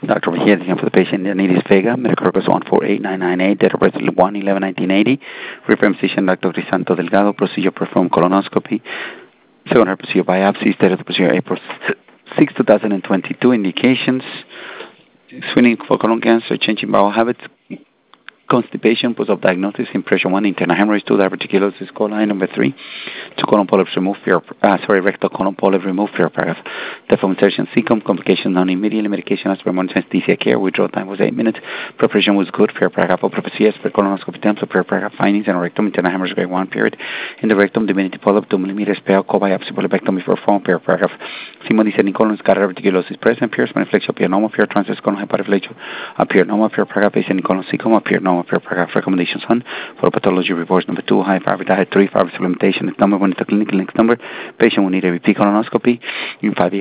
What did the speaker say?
Dr. Mejia, again for the patient, Leonidas Vega, medical records 148998, date of birth 1/11/1980, reference physician Dr. Crisanto Delgado, procedure performed colonoscopy, second heart procedure biopsy, date of the procedure April 6, 2022, indications, screening for colon cancer, changing bowel habits, constipation, post-op diagnosis, impression 1, internal hemorrhage, 2, diverticulosis coli, number 3, 2 colon polyps removed, rectal colon polyp removed, fear paragraph, deform insertion, cecum, complications non immediately, medication as per monitoring anesthesia care, withdrawal time was 8 minutes, preparation was good, fear paragraph, oprophacy as per colonoscopy terms, so fear paragraph findings, and rectum, internal hemorrhage grade 1 period, in the rectum, divinity polyp, 2 millimeters, pale, co-biopsy, polypectomy for form, fear paragraph, simon descending colon, scatter diverticulosis present, fear spiniflexia, appear normal, fear transverse colon hyperflexia, appear normal, fear paragraph, ascending colon, cecum, appear normal, fear paragraph, recommendations on for pathology reports number 2, high fiber diet, 3, fiber supplementation, next number 1 is the clinical next number, patient will need a repeat colonoscopy in 5 years.